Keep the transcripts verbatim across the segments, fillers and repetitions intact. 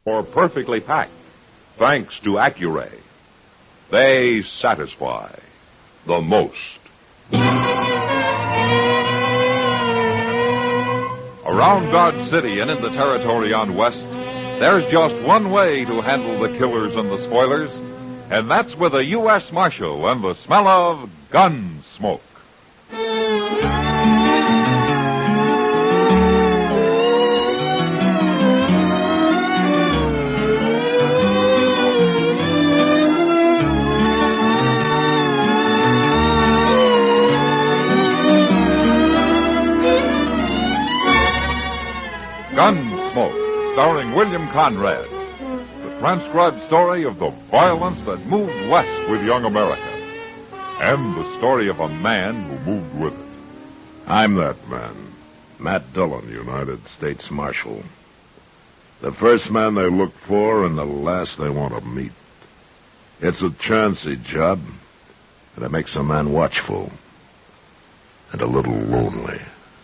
or perfectly packed, thanks to Accuray. They satisfy the most. Around Dodge City and in the territory on West, there's just one way to handle the killers and the spoilers, and that's with a U S Marshal and the smell of gun smoke. Gunsmoke, starring William Conrad. The transcribed story of the violence that moved west with young America. And the story of a man who moved with it. I'm that man. Matt Dillon, United States Marshal. The first man they look for and the last they want to meet. It's a chancy job, and it makes a man watchful and a little lonely.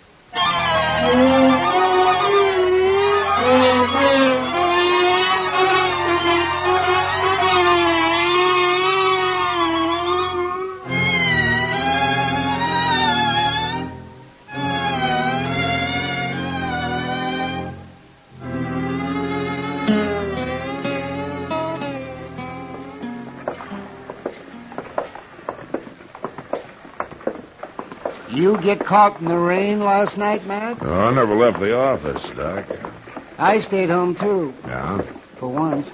You get caught in the rain last night, Matt? Oh, I never left the office, Doc. I stayed home, too. Yeah? For once.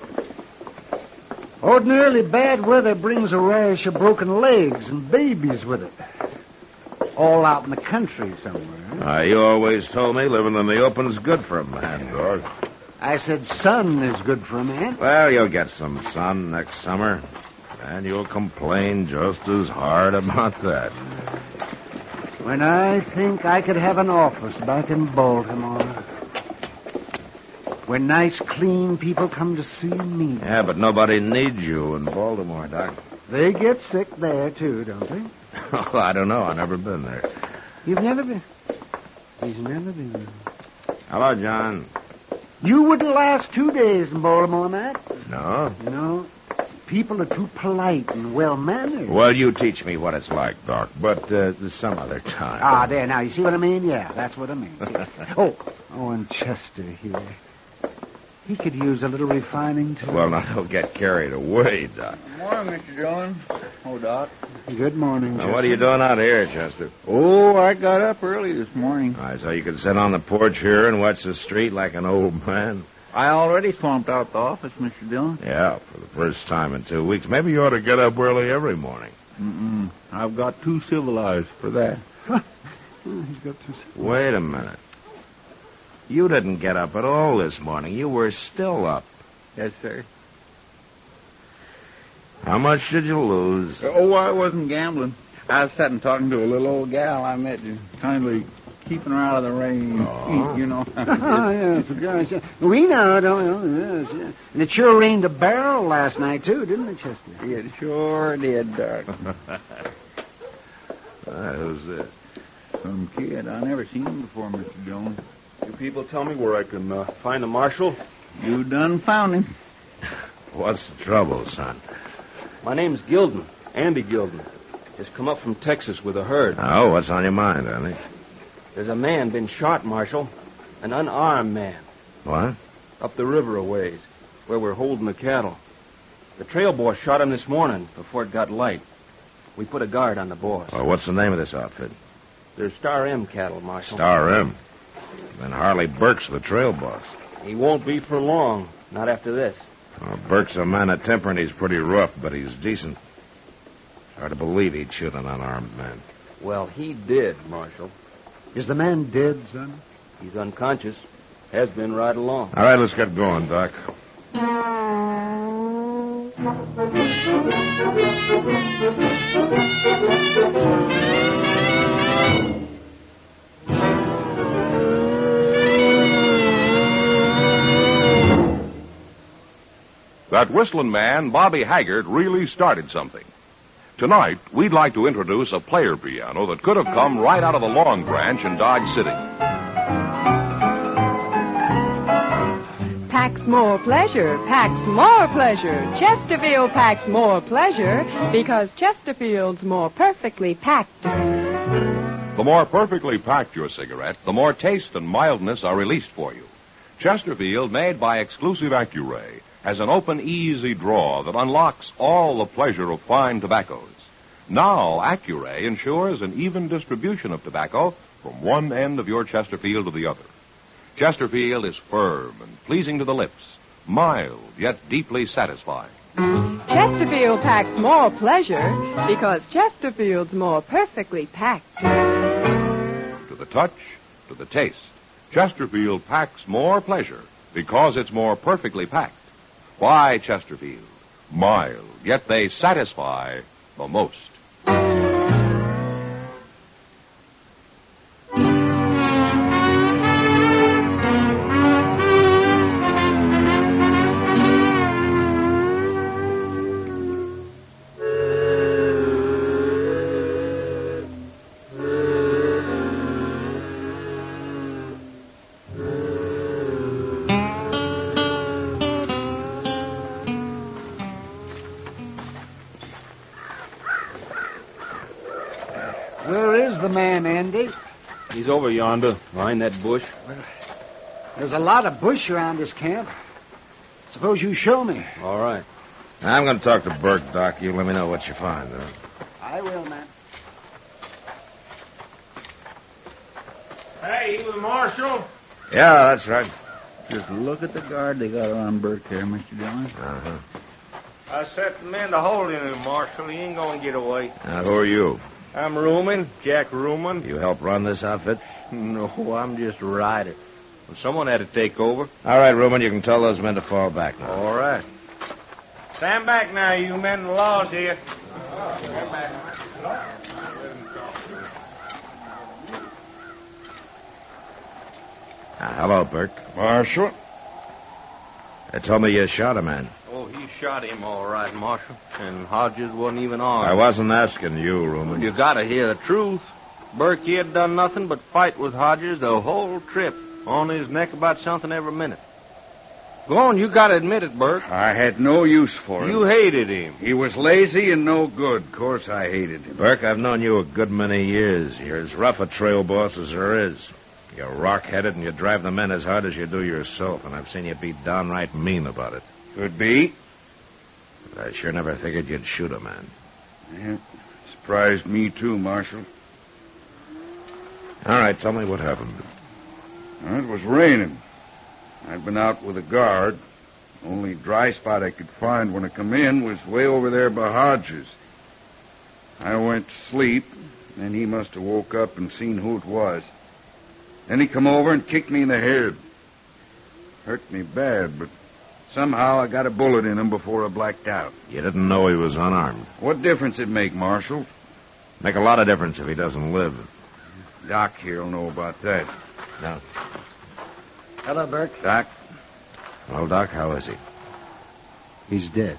Ordinarily, bad weather brings a rash of broken legs and babies with it. All out in the country somewhere. Uh, you always told me living in the open's good for a man, Doc. I said sun is good for a man. Well, you'll get some sun next summer, and you'll complain just as hard about that. When I think I could have an office back in Baltimore. When nice, clean people come to see me. Yeah, but nobody needs you in Baltimore, Doc. They get sick there, too, don't they? Oh, I don't know. I've never been there. You've never been? He's never been there. Hello, John. You wouldn't last two days in Baltimore, Matt. No? No. People are too polite and well-mannered. Well, you teach me what it's like, Doc, but uh, some other time. Ah, there, now, you see what I mean? Yeah, that's what I mean. oh, oh, and Chester here. He could use a little refining, too. Well, now, don't get carried away, Doc. Good morning, Mister Dillon. Oh, Doc. Good morning, Now, Chester. what are you doing out here, Chester? Oh, I got up early this morning. All right, so you can sit on the porch here and watch the street like an old man? I already swamped out the office, Mister Dillon. Yeah, for the first time in two weeks. Maybe you ought to get up early every morning. Mm-mm. I've got too civilized for that. He's got to... Wait a minute. You didn't get up at all this morning. You were still up. Yes, sir. How much did you lose? Oh, I wasn't gambling. I was sitting talking to a little old gal I met, just kindly keeping her out of the rain. Oh. You know. Oh, yes, of course. We know, don't we? Yes, yes. And it sure rained a barrel last night, too, didn't it, Chester? It sure did, Doc. uh, who's this? Some kid. I never seen him before, Mister Dillon. You people tell me where I can uh, find a marshal? You done found him. What's the trouble, son? My name's Gilden, Andy Gilden. Just come up from Texas with a herd. Oh, what's on your mind, honey? There's a man been shot, Marshal. An unarmed man. What? Up the river a ways, where we're holding the cattle. The trail boss shot him this morning before it got light. We put a guard on the boss. Well, what's the name of this outfit? They're Star M cattle, Marshal. Star M. Then Harley Burke's the trail boss. He won't be for long, not after this. Well, Burke's a man of temper, and he's pretty rough, but he's decent. Hard to believe he'd shoot an unarmed man. Well, he did, Marshal. Is the man dead, son? He's unconscious. Has been right along. All right, let's get going, Doc. That whistling man, Bobby Haggart, really started something. Tonight, we'd like to introduce a player piano that could have come right out of the Long Branch in Dodge City. Tax packs more pleasure, packs more pleasure. Chesterfield packs more pleasure because Chesterfield's more perfectly packed. The more perfectly packed your cigarette, the more taste and mildness are released for you. Chesterfield, made by exclusive Accuray, has an open, easy drawer that unlocks all the pleasure of fine tobaccos. Now, Accuray ensures an even distribution of tobacco from one end of your Chesterfield to the other. Chesterfield is firm and pleasing to the lips, mild yet deeply satisfying. Chesterfield packs more pleasure because Chesterfield's more perfectly packed. To the touch, to the taste, Chesterfield packs more pleasure because it's more perfectly packed. Why Chesterfield? Mild, yet they satisfy the most. Where is the man, Andy? He's over yonder, behind that bush. There's a lot of bush around this camp. Suppose you show me. All right. I'm going to talk to Burke, Doc. You let me know what you find, huh? I will, man. Hey, you the marshal? Yeah, that's right. Just look at the guard they got around Burke there, Mister Dillon. Uh-huh. I set the men to holding him, Marshal. He ain't going to get away. Now, who are you? I'm Ruman, Jack Ruman. You help run this outfit? No, I'm just a rider. Well, someone had to take over. All right, Ruman, you can tell those men to fall back now. All right. Stand back now, you men. The law's here. Now, hello, Burke. Marshal? They told me you shot a man. Oh, he shot him all right, Marshal. And Hodges wasn't even armed. I wasn't asking you, Ruman. You gotta hear the truth. Burke, he had done nothing but fight with Hodges the whole trip. On his neck about something every minute. Go on, you gotta admit it, Burke. I had no use for him. You hated him. He was lazy and no good. Of course I hated him. Burke, I've known you a good many years. You're as rough a trail boss as there is. You're rock-headed and you drive the men as hard as you do yourself, and I've seen you be downright mean about it. Could be. But I sure never figured you'd shoot a man. Yeah, surprised me too, Marshal. All right, tell me what happened. Well, it was raining. I'd been out with a guard. Only dry spot I could find when I come in was way over there by Hodges. I went to sleep, and he must have woke up and seen who it was. Then he come over and kicked me in the head. Hurt me bad, but somehow I got a bullet in him before I blacked out. You didn't know he was unarmed. What difference it make, Marshal? Make a lot of difference if he doesn't live. Doc here'll know about that. No. Hello, Burke. Doc? Well, Doc, how is he? He's dead.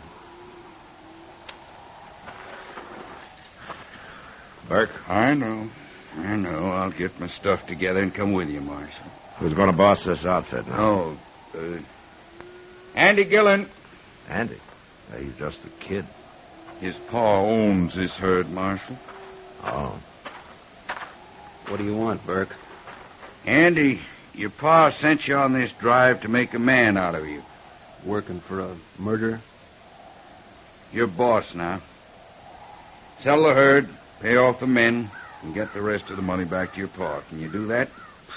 Burke? I know. I know. I'll get my stuff together and come with you, Marshal. Who's going to boss this outfit now? Oh, uh, Andy Gillen. Andy. Uh, he's just a kid. His pa owns this herd, Marshal. Oh. What do you want, Burke? Andy, your pa sent you on this drive to make a man out of you. Working for a murderer? You're boss now. Sell the herd, pay off the men, and get the rest of the money back to your pa. Can you do that?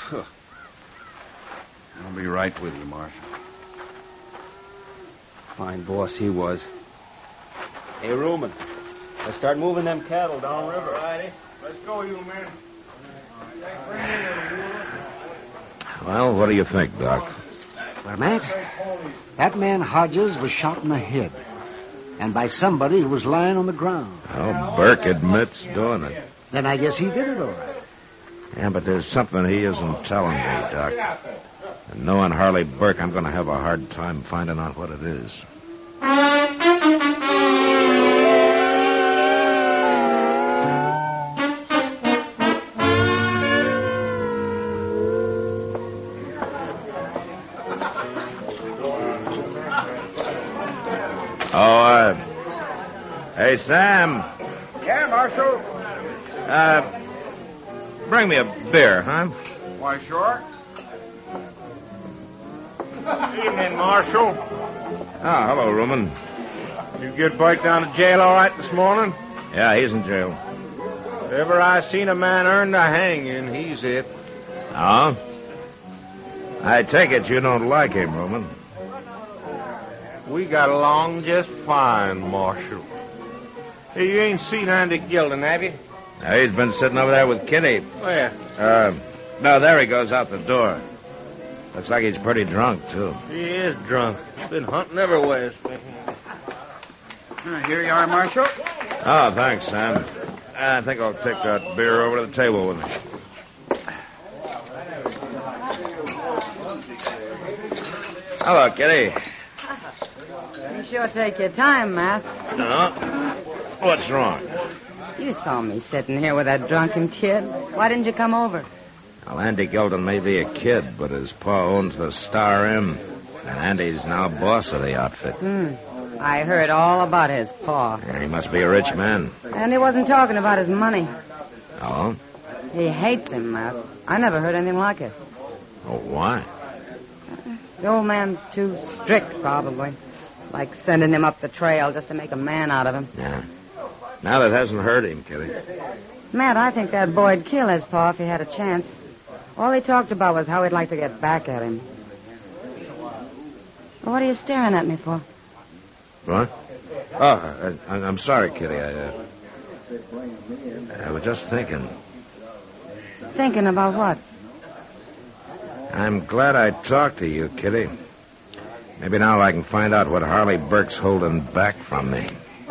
I'll be right with you, Marshal. Fine boss he was. Hey, Ruman, let's start moving them cattle downriver. Righty. Let's go, you men. Well, what do you think, Doc? Well, Matt, that man Hodges was shot in the head. And by somebody who was lying on the ground. Well, Burke admits doing it. Then I guess he did it all right. Yeah, but there's something he isn't telling me, Doc. And knowing Harley Burke, I'm going to have a hard time finding out what it is. Oh, uh... Hey, Sam. Yeah, Marshal. Uh... Bring me a beer, huh? Why, sure. Evening, Marshal. Ah, hello, Ruman. You get Burke down to jail all right this morning? Yeah, he's in jail. If ever I seen a man earn the hanging, he's it. Oh? I take it you don't like him, Ruman. We got along just fine, Marshal. Hey, you ain't seen Andy Gilden, have you? Now, he's been sitting over there with Kitty. Where? Uh, no, there he goes out the door. Looks like he's pretty drunk, too. He is drunk. Been hunting everywhere. Uh, here you are, Marshal. Oh, thanks, Sam. I think I'll take that beer over to the table with me. Hello, Kitty. You sure take your time, Matt. No? What's wrong? You saw me sitting here with that drunken kid. Why didn't you come over? Well, Andy Gilden may be a kid, but his pa owns the Star Inn, and Andy's now boss of the outfit. Hmm. I heard all about his paw. Yeah, he must be a rich man. And he wasn't talking about his money. Oh? He hates him, Matt. I never heard anything like it. Oh, why? The old man's too strict, probably. Like sending him up the trail just to make a man out of him. Yeah. Now that hasn't hurt him, Kitty. Matt, I think that boy'd kill his pa if he had a chance. All he talked about was how he'd like to get back at him. Well, what are you staring at me for? What? Oh, I, I'm sorry, Kitty. I, uh, I was just thinking. Thinking about what? I'm glad I talked to you, Kitty. Maybe now I can find out what Harley Burke's holding back from me.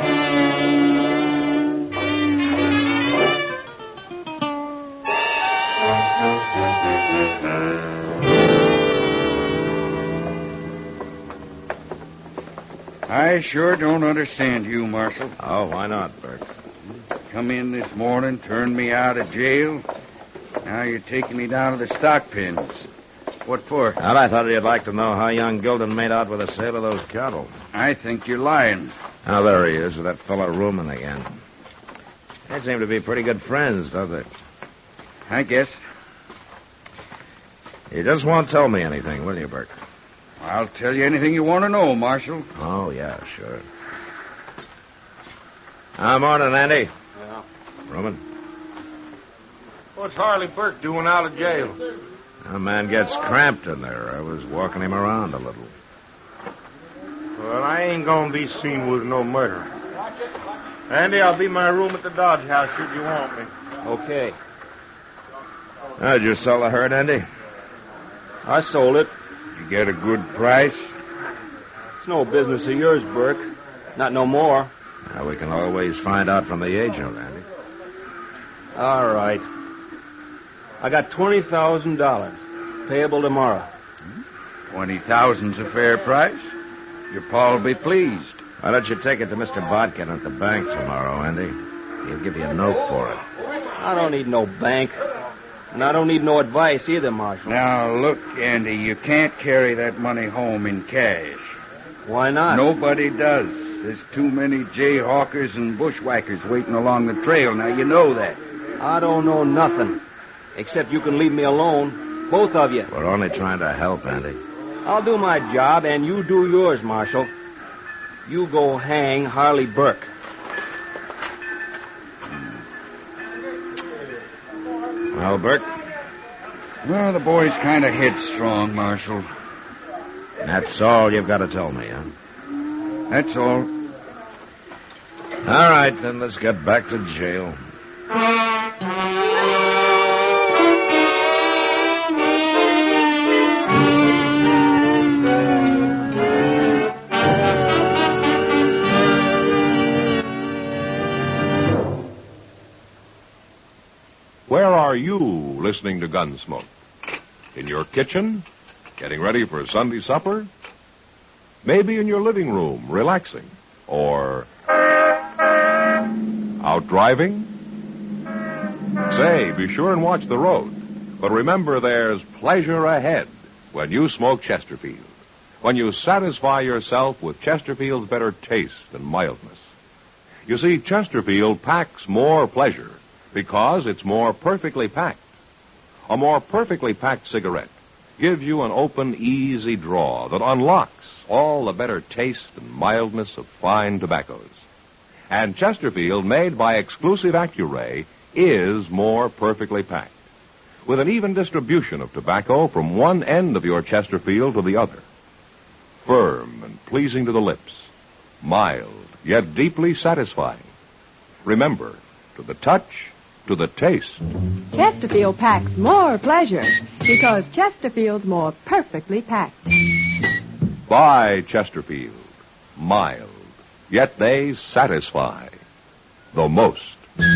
I sure don't understand you, Marshal. Oh, why not, Burke? Come in this morning, turned me out of jail. Now you're taking me down to the stock pens. What for? Well, I thought you'd like to know how young Gilden made out with the sale of those cattle. I think you're lying. Oh, there he is with that fellow Ruman again. They seem to be pretty good friends, don't they? I guess. You just won't tell me anything, will you, Burke? I'll tell you anything you want to know, Marshal. Oh, yeah, sure. Ah, morning, Andy. Yeah. Ruman. What's Harley Burke doing out of jail? A man gets cramped in there. I was walking him around a little. Well, I ain't gonna be seen with no murder. Andy, I'll be in my room at the Dodge House should you want me. Okay. Oh, did you sell the herd, Andy? I sold it. You get a good price? It's no business of yours, Burke. Not no more. Now, we can always find out from the agent, Andy. All right. I got twenty thousand dollars. Payable tomorrow. Twenty thousand's a fair price. Your pa'll be pleased. Why don't you take it to Mister Bodkin at the bank tomorrow, Andy? He'll give you a note for it. I don't need no bank. And I don't need no advice either, Marshal. Now, look, Andy, you can't carry that money home in cash. Why not? Nobody does. There's too many jayhawkers and bushwhackers waiting along the trail. Now, you know that. I don't know nothing. Except you can leave me alone. Both of you. We're only trying to help, Andy. I'll do my job, and you do yours, Marshal. You go hang Harley Burke. Well, Burke? Well, the boy's kind of headstrong, Marshal. That's all you've got to tell me, huh? That's all. All right, then let's get back to jail. Where are you listening to Gunsmoke? In your kitchen? Getting ready for Sunday supper? Maybe in your living room, relaxing? Or out driving? Say, be sure and watch the road. But remember, there's pleasure ahead when you smoke Chesterfield. when you satisfy yourself with Chesterfield's better taste and mildness. You see, Chesterfield packs more pleasure because it's more perfectly packed. A more perfectly packed cigarette gives you an open, easy draw that unlocks all the better taste and mildness of fine tobaccos. And Chesterfield, made by exclusive Accuray, is more perfectly packed, with an even distribution of tobacco from one end of your Chesterfield to the other. Firm and pleasing to the lips, mild, yet deeply satisfying. Remember, to the touch, to the taste. Chesterfield packs more pleasure because Chesterfield's more perfectly packed. Buy Chesterfield. Mild, yet they satisfy the most.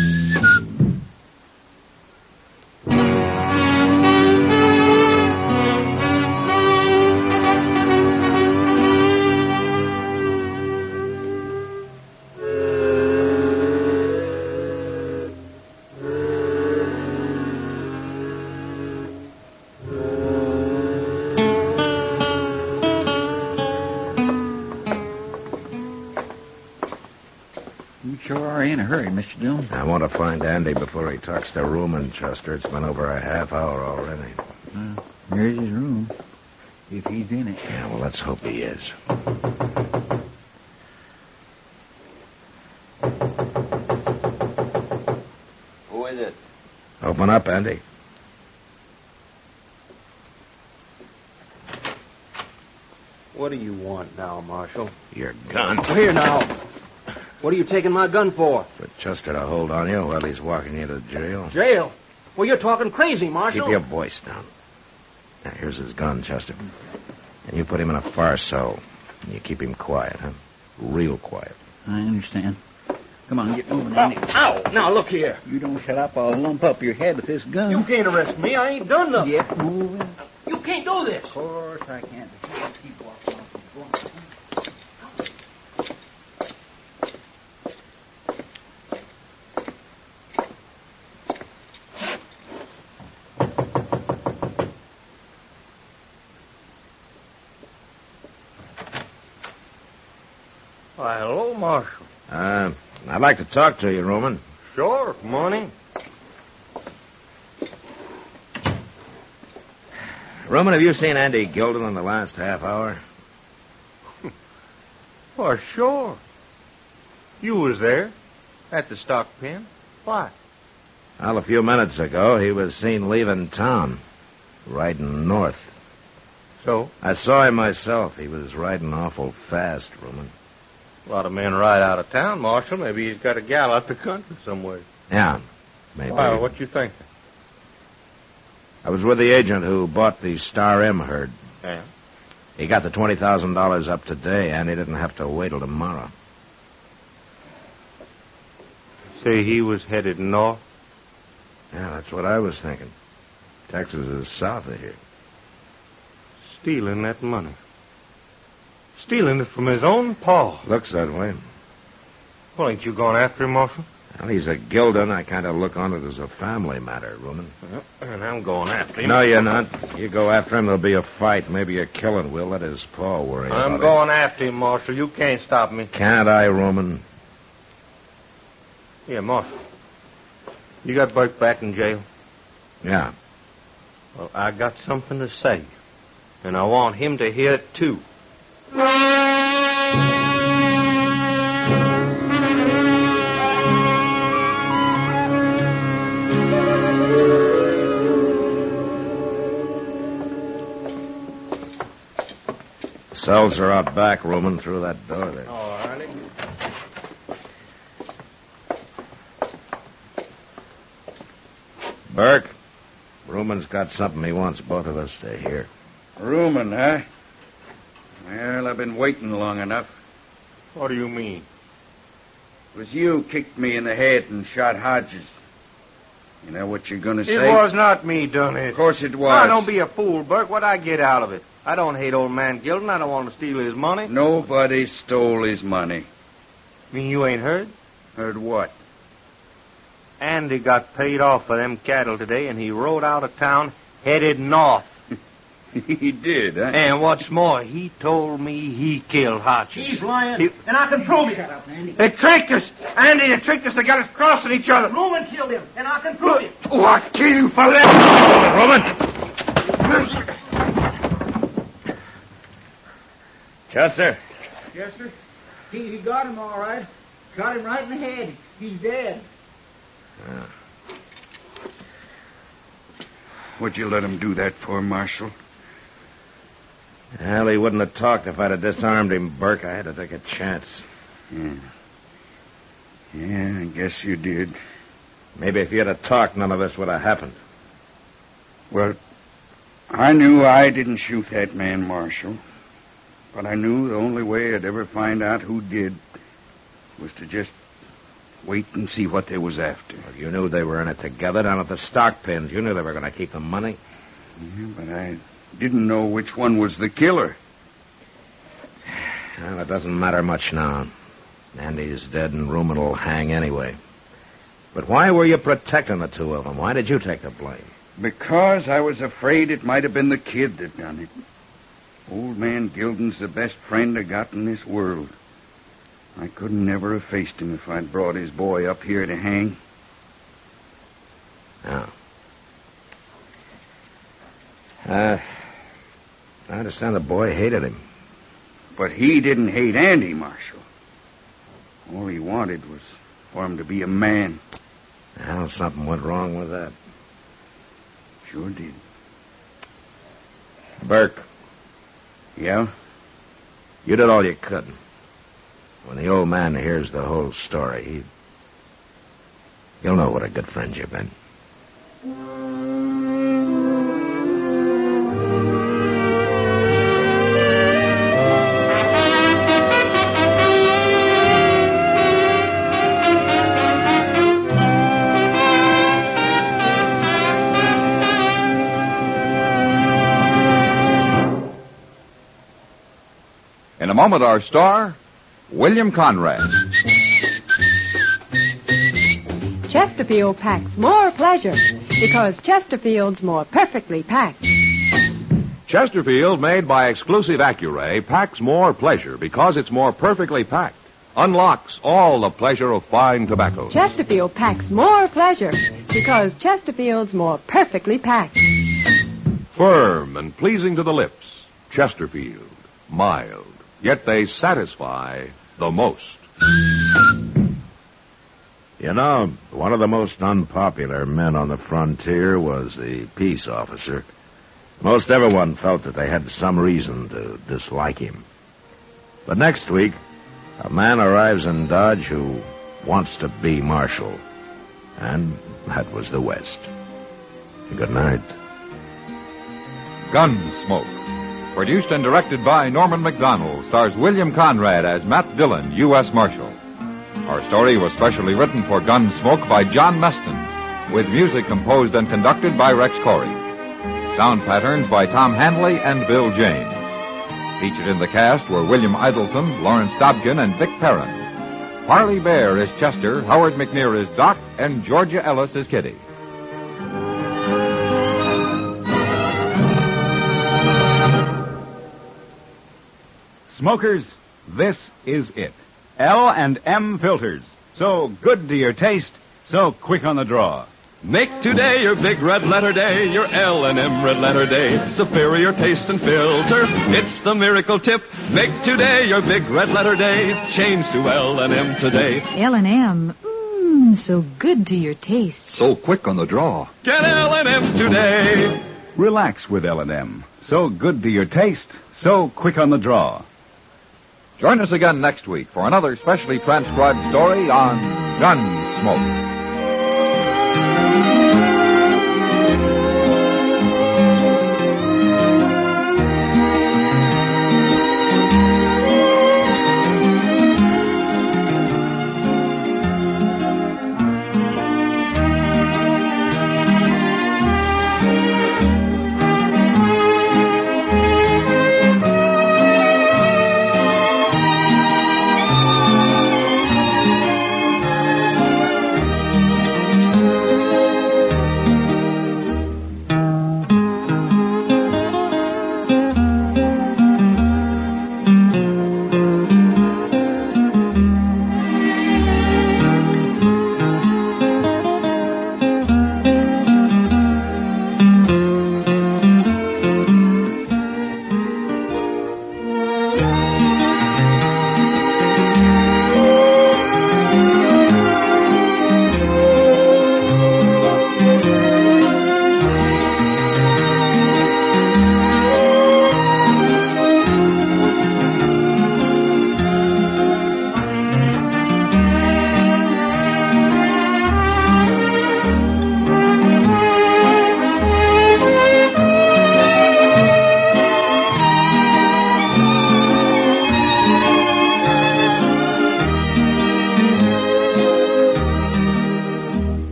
You sure are in a hurry, Mister Dillon. I want to find Andy before he talks to Ruman, Chester. It's been over a half hour already. Uh, there's his room, if he's in it. Yeah, well, let's hope he is. Who is it? Open up, Andy. What do you want now, Marshal? Your gun. Here now. What are you taking my gun for? For Chester to hold on you while he's walking you to jail. Jail? Well, you're talking crazy, Marshal. Keep your voice down. Now, here's his gun, Chester. And you put him in a far cell. And you keep him quiet, huh? Real quiet. I understand. Come on, get moving, Oh, Andy. ow! Now, look here. You don't shut up, I'll lump up your head with this gun. You can't arrest me. I ain't done nothing. Get moving. You can't do this. Of course I can't. Keep walking off. Go on. Why, hello, Marshal. Uh, I'd like to talk to you, Roman. Sure, come on in. Roman, have you seen Andy Gilden in the last half hour? Why, sure. You was there at the stock pen. Why? Well, a few minutes ago, he was seen leaving town, riding north. So? I saw him myself. He was riding awful fast, Roman. A lot of men ride out of town, Marshal. Maybe he's got a gal out the country somewhere. Yeah, maybe. Why, what you think? I was with the agent who bought the Star M herd. Yeah? He got the twenty thousand dollars up today, and he didn't have to wait till tomorrow. Say he was headed north? Yeah, that's what I was thinking. Texas is south of here. Stealing that money. Stealing it from his own paw. Looks that way. Well, ain't you going after him, Marshal? Well, he's a Gilden. I kind of look on it as a family matter, Roman. Well, and I'm going after him. No, you're not. You go after him, there'll be a fight, maybe a killing. We'll let his paw worry about it. I'm going after him, Marshal. You can't stop me. Can't I, Roman? Yeah, Marshal. You got Burke back in jail? Yeah. Well, I got something to say. And I want him to hear it, too. Cells are out back, Roman, through that door there. All righty. Burke, Roman's got something he wants both of us to hear. Rumen, huh? Well, I've been waiting long enough. What do you mean? It was you kicked me in the head and shot Hodges. You know what you're going to say? It was not me done it. Of course it was. Now, don't be a fool, Burke. What'd I get out of it? I don't hate old man Gilden. I don't want to steal his money. Nobody stole his money. Mean you ain't heard? Heard what? Andy got paid off for them cattle today, and he rode out of town headed north. He did, huh? And what's more, he told me he killed Hodges. He's lying, He- and I can prove it. Shut up, Andy. They tricked us. Andy, they tricked us. They got us crossing each other. Roman killed him, and I can prove it. Oh, I'll kill you for that. Roman. Chester. Chester, he, he got him all right. Shot him right in the head. He's dead. What'd you let him do that for, Marshal? Well, he wouldn't have talked if I'd have disarmed him, Burke. I had to take a chance. Yeah. Yeah, I guess you did. Maybe if you'd have talked, none of this would have happened. Well, I knew I didn't shoot that man, Marshal. But I knew the only way I'd ever find out who did was to just wait and see what they was after. Well, you knew they were in it together down at the stock pins. You knew they were going to keep the money. Yeah, but I didn't know which one was the killer. Well, it doesn't matter much now. Andy's dead and Rumen will hang anyway. But why were you protecting the two of them? Why did you take the blame? Because I was afraid it might have been the kid that done it. Old man Gilden's the best friend I got in this world. I couldn't never have faced him if I'd brought his boy up here to hang. No. Uh, I understand the boy hated him. But he didn't hate Andy, Marshal. All he wanted was for him to be a man. Well, something went wrong with that. Sure did. Burke, Yeah? you did all you could. When the old man hears the whole story, he... he'll know what a good friend you've been. In a moment, our star, William Conrad. Chesterfield packs more pleasure because Chesterfield's more perfectly packed. Chesterfield, made by exclusive Accuray, packs more pleasure because it's more perfectly packed. Unlocks all the pleasure of fine tobacco. Chesterfield packs more pleasure because Chesterfield's more perfectly packed. Firm and pleasing to the lips. Chesterfield. Mild. Yet they satisfy the most. You know, one of the most unpopular men on the frontier was the peace officer. Most everyone felt that they had some reason to dislike him. But next week, a man arrives in Dodge who wants to be marshal. And that was the West. Good night. Gunsmoke. Produced and directed by Norman Macdonald, stars William Conrad as Matt Dillon, U S Marshal. Our story was specially written for Gunsmoke by John Meston, with music composed and conducted by Rex Corey. Sound patterns by Tom Hanley and Bill James. Featured in the cast were William Idelson, Lawrence Dobkin, and Vic Perrin. Parley Bear is Chester, Howard McNear is Doc, and Georgia Ellis is Kitty. Smokers, this is it. L and M filters. So good to your taste, so quick on the draw. Make today your big red letter day, your L and M red letter day. Superior taste and filter, it's the miracle tip. Make today your big red letter day. Change to L and M today. L and M, mmm, so good to your taste. So quick on the draw. Get L and M today. Relax with L and M. So good to your taste, so quick on the draw. Join us again next week for another specially transcribed story on Gunsmoke.